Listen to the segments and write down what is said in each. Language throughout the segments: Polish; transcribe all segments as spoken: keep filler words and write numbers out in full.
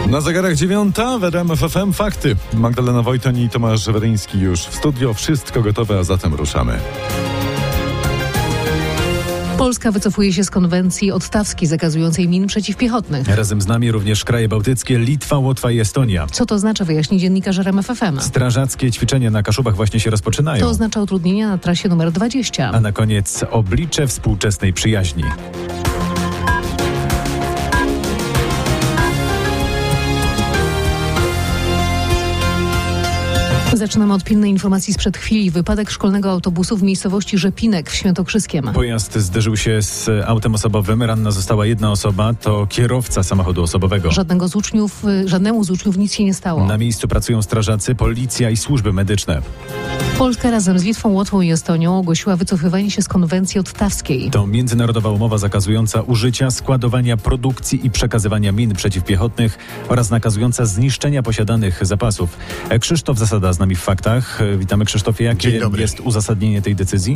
Na zegarach dziewiąta, w R M F F M fakty. Magdalena Wojton i Tomasz Weryński już w studio. Wszystko gotowe, a zatem ruszamy. Polska wycofuje się z konwencji ottawskiej zakazującej min przeciwpiechotnych. Razem z nami również kraje bałtyckie, Litwa, Łotwa i Estonia. Co to oznacza, wyjaśni dziennikarz R M F F M. Strażackie ćwiczenia na Kaszubach właśnie się rozpoczynają. To oznacza utrudnienia na trasie numer dwadzieścia. A na koniec oblicze współczesnej przyjaźni. Zaczynamy od pilnej informacji sprzed chwili. Wypadek szkolnego autobusu w miejscowości Rzepinek w Świętokrzyskiem. Pojazd zderzył się z autem osobowym. Ranna została jedna osoba, to kierowca samochodu osobowego. Żadnego z uczniów, żadnemu z uczniów nic się nie stało. Na miejscu pracują strażacy, policja i służby medyczne. Polska razem z Litwą, Łotwą i Estonią ogłosiła wycofywanie się z konwencji ottawskiej. To międzynarodowa umowa zakazująca użycia, składowania, produkcji i przekazywania min przeciwpiechotnych oraz nakazująca zniszczenia posiadanych zapasów. Krzysztof Zasada z nami w faktach. Witamy, Krzysztofie. Jakie jest uzasadnienie tej decyzji?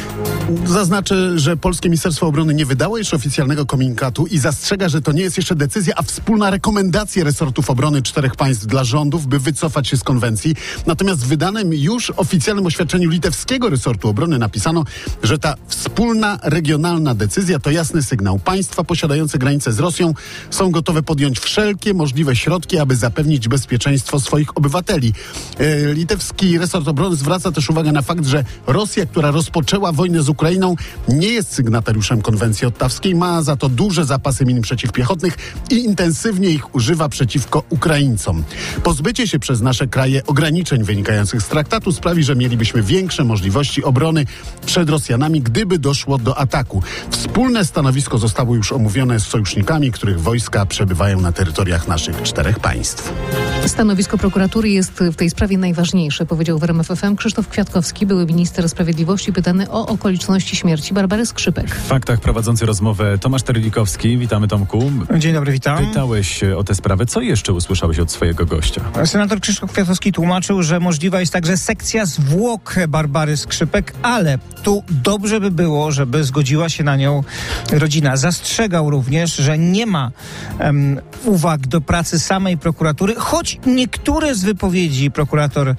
Zaznaczę, że Polskie Ministerstwo Obrony nie wydało jeszcze oficjalnego komunikatu i zastrzega, że to nie jest jeszcze decyzja, a wspólna rekomendacja resortów obrony czterech państw dla rządów, by wycofać się z konwencji. Natomiast w wydanym już oficjalnym oświadczeniu litewskiego resortu obrony napisano, że ta wspólna regionalna decyzja to jasny sygnał. Państwa posiadające granice z Rosją są gotowe podjąć wszelkie możliwe środki, aby zapewnić bezpieczeństwo swoich obywateli. E, litewski resort obrony zwraca też uwagę na fakt, że Rosja, która rozpoczęła wojnę z Ukrainą, nie jest sygnatariuszem konwencji ottawskiej, ma za to duże zapasy min przeciwpiechotnych i intensywnie ich używa przeciwko Ukraińcom. Pozbycie się przez nasze kraje ograniczeń wynikających z traktatu sprawi, że mielibyśmy większe możliwości obrony przed Rosjanami, gdyby doszło do ataku. Wspólne stanowisko zostało już omówione z sojusznikami, których wojska przebywają na terytoriach naszych czterech państw. Stanowisko prokuratury jest w tej sprawie najważniejsze, powiedział w R M F F M Krzysztof Kwiatkowski, były minister sprawiedliwości, pytany o okoliczności śmierci Barbary Skrzypek. W faktach prowadzący rozmowę Tomasz Terlikowski. Witamy, Tomku. Dzień dobry, witam. Pytałeś o tę sprawę. Co jeszcze usłyszałeś od swojego gościa? Senator Krzysztof Kwiatkowski tłumaczył, że możliwa jest także sekcja zwłok Barbary Skrzypek, ale tu dobrze by było, żeby zgodziła się na nią rodzina. Zastrzegał również, że nie ma um, uwag do pracy samej prokuratury, choć niektóre z wypowiedzi prokurator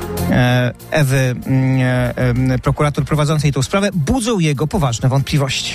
Ewy, prokurator prowadzącej tę sprawę, budzą jego poważne wątpliwości.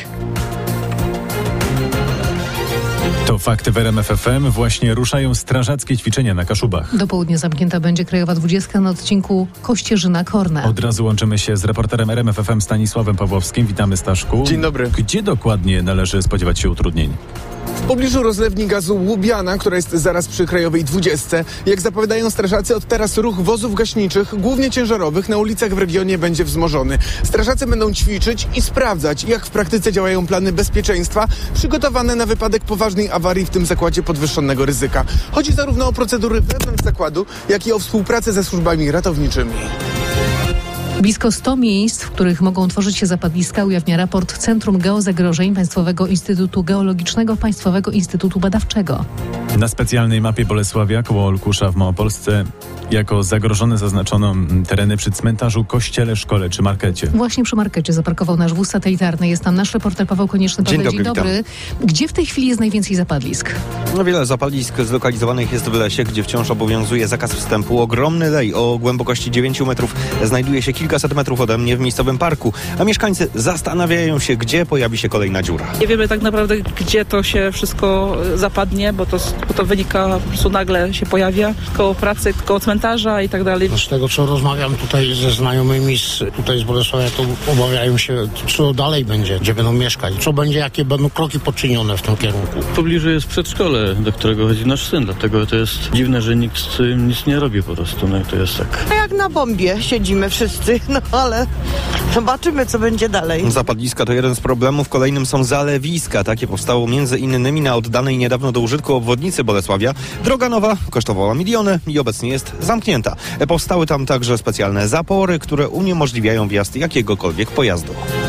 To fakty w R M F F M. Właśnie ruszają strażackie ćwiczenia na Kaszubach. Do południa zamknięta będzie Krajowa dwudziestka na odcinku Kościerzyna-Korna. Od razu łączymy się z reporterem R M F F M Stanisławem Pawłowskim. Witamy, Staszku. Dzień dobry. Gdzie dokładnie należy spodziewać się utrudnień? W pobliżu rozlewni gazu Łubiana, która jest zaraz przy Krajowej dwudziestce. Jak zapowiadają strażacy, od teraz ruch wozów gaśniczych, głównie ciężarowych, na ulicach w regionie będzie wzmożony. Strażacy będą ćwiczyć i sprawdzać, jak w praktyce działają plany bezpieczeństwa przygotowane na wypadek poważnej awarii w tym zakładzie podwyższonego ryzyka. Chodzi zarówno o procedury wewnątrz zakładu, jak i o współpracę ze służbami ratowniczymi. Blisko sto miejsc, w których mogą tworzyć się zapadliska, ujawnia raport Centrum Geozagrożeń Państwowego Instytutu Geologicznego Państwowego Instytutu Badawczego. Na specjalnej mapie Bolesławia koło Olkusza w Małopolsce jako zagrożone zaznaczono tereny przy cmentarzu, kościele, szkole czy markecie. Właśnie przy markecie zaparkował nasz wóz satelitarny. Jest tam nasz reporter Paweł Konieczny. Paweł, dzień dobry, dzień dobry. Gdzie w tej chwili jest najwięcej zapadlisk? No, wiele zapalisk zlokalizowanych jest w lesie, gdzie wciąż obowiązuje zakaz wstępu. Ogromny lej o głębokości dziewięciu metrów znajduje się kilkaset metrów ode mnie w miejscowym parku, a mieszkańcy zastanawiają się, gdzie pojawi się kolejna dziura. Nie wiemy tak naprawdę, gdzie to się wszystko zapadnie, bo to, bo to wynika, po prostu nagle się pojawia koło pracy, koło cmentarza i tak dalej. Z tego, co rozmawiam tutaj ze znajomymi z, tutaj z Bolesławia, to obawiają się, co dalej będzie, gdzie będą mieszkać, co będzie, jakie będą kroki poczynione w tym kierunku. W pobliżu jest przedszkole, do którego chodzi nasz syn, dlatego to jest dziwne, że nikt z tym nic nie robi po prostu, no i to jest tak. Jak na bombie siedzimy wszyscy, no ale zobaczymy, co będzie dalej. Zapadliska to jeden z problemów, kolejnym są zalewiska. Takie powstało między innymi na oddanej niedawno do użytku obwodnicy Bolesławia. Droga nowa kosztowała miliony i obecnie jest zamknięta. Powstały tam także specjalne zapory, które uniemożliwiają wjazd jakiegokolwiek pojazdu.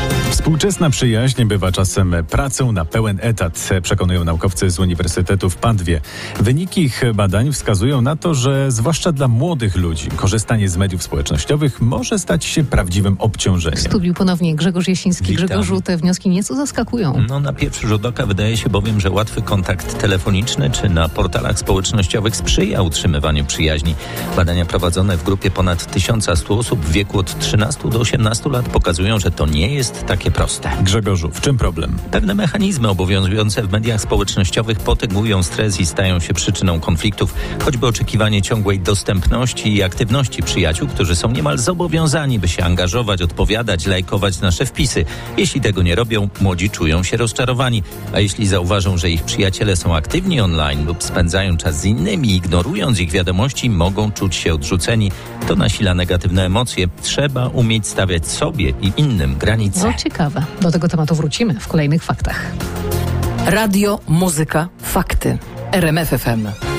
Współczesna przyjaźń bywa czasem pracą na pełen etat, przekonują naukowcy z Uniwersytetu w Padwie. Wyniki ich badań wskazują na to, że zwłaszcza dla młodych ludzi korzystanie z mediów społecznościowych może stać się prawdziwym obciążeniem. W studiu ponownie Grzegorz Jasiński. Witam. Grzegorzu, te wnioski nieco zaskakują. No, na pierwszy rzut oka wydaje się bowiem, że łatwy kontakt telefoniczny czy na portalach społecznościowych sprzyja utrzymywaniu przyjaźni. Badania prowadzone w grupie ponad tysiąc stu osób w wieku od trzynastu do osiemnastu lat pokazują, że to nie jest takie proste. Grzegorzu, w czym problem? Pewne mechanizmy obowiązujące w mediach społecznościowych potęgują stres i stają się przyczyną konfliktów, choćby oczekiwanie ciągłej dostępności i aktywności przyjaciół, którzy są niemal zobowiązani, by się angażować, odpowiadać, lajkować nasze wpisy. Jeśli tego nie robią, młodzi czują się rozczarowani, a jeśli zauważą, że ich przyjaciele są aktywni online lub spędzają czas z innymi, ignorując ich wiadomości, mogą czuć się odrzuceni. To nasila negatywne emocje. Trzeba umieć stawiać sobie i innym granice. No ciekawe. Do tego tematu wrócimy w kolejnych faktach. Radio, muzyka, fakty. R M F F M.